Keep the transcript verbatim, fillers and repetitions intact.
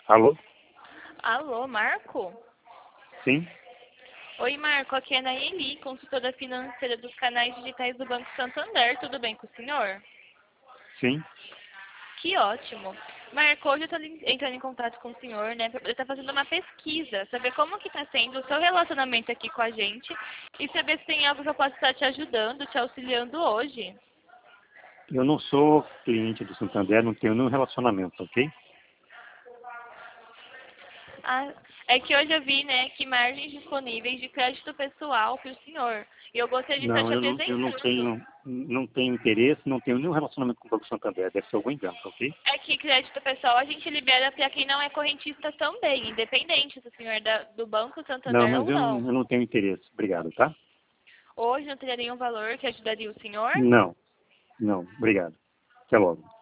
Alô? Alô, Marco? Sim? Oi, Marco, aqui é a Nayeli, consultora financeira dos canais digitais do Banco Santander. Tudo bem com o senhor? Sim? Que ótimo. Marco, hoje eu estou entrando em contato com o senhor, né, para poder estar fazendo uma pesquisa, saber como que está sendo o seu relacionamento aqui com a gente e saber se tem algo que eu possa estar te ajudando, te auxiliando hoje. Eu não sou cliente do Santander, não tenho nenhum relacionamento, ok? Ah, é que hoje eu vi, né, que margens disponíveis de crédito pessoal para o senhor. E eu gostaria de estar Não, te eu não, eu não apresentando. tenho, não tenho interesse, não tenho nenhum relacionamento com o Banco Santander. Deve ser algum engano, tá ok? É que crédito pessoal a gente libera para quem não é correntista também, independente se o senhor é da, do Banco Não, Santander mas ou eu não, não. eu não tenho interesse. Obrigado, tá? Hoje não teria nenhum valor que ajudaria o senhor? Não, não. Obrigado. Até logo.